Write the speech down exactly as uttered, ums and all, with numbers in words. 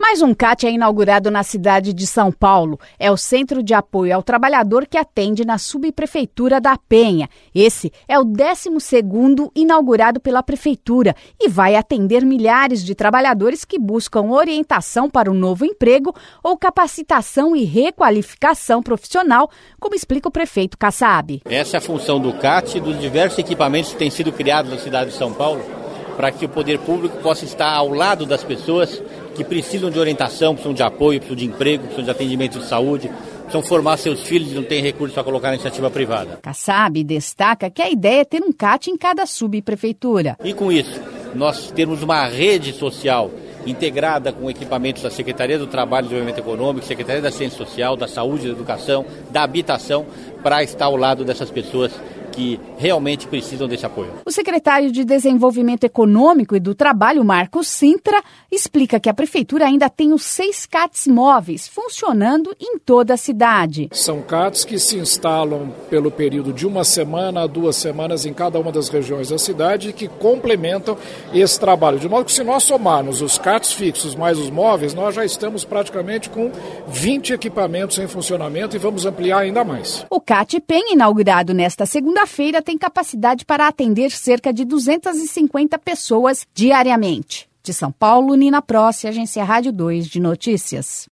Mais um C A T é inaugurado na cidade de São Paulo. É o Centro de Apoio ao Trabalhador que atende na subprefeitura da Penha. Esse é o décimo segundo inaugurado pela prefeitura e vai atender milhares de trabalhadores que buscam orientação para um novo emprego ou capacitação e requalificação profissional, como explica o prefeito Kassab. Essa é a função do C A T e dos diversos equipamentos que têm sido criados na cidade de São Paulo para que o poder público possa estar ao lado das pessoas que precisam de orientação, precisam de apoio, precisam de emprego, precisam de atendimento de saúde, precisam formar seus filhos e não têm recursos para colocar na iniciativa privada. Kassab destaca que a ideia é ter um C A T em cada subprefeitura. E com isso, nós temos uma rede social integrada com equipamentos da Secretaria do Trabalho e Desenvolvimento Econômico, Secretaria da Ciência Social, da Saúde, da Educação, da Habitação, para estar ao lado dessas pessoas que realmente precisam desse apoio. O secretário de Desenvolvimento Econômico e do Trabalho, Marcos Sintra, explica que a prefeitura ainda tem os seis C A Ts móveis funcionando em toda a cidade. São C A Ts que se instalam pelo período de uma semana a duas semanas em cada uma das regiões da cidade e que complementam esse trabalho. De modo que se nós somarmos os C A Ts fixos mais os móveis, nós já estamos praticamente com vinte equipamentos em funcionamento e vamos ampliar ainda mais. O C A T Penha, inaugurado nesta segunda-feira, tem capacidade para atender cerca de duzentas e cinquenta pessoas diariamente. De São Paulo, Nina Prossi, Agência Rádio dois de Notícias.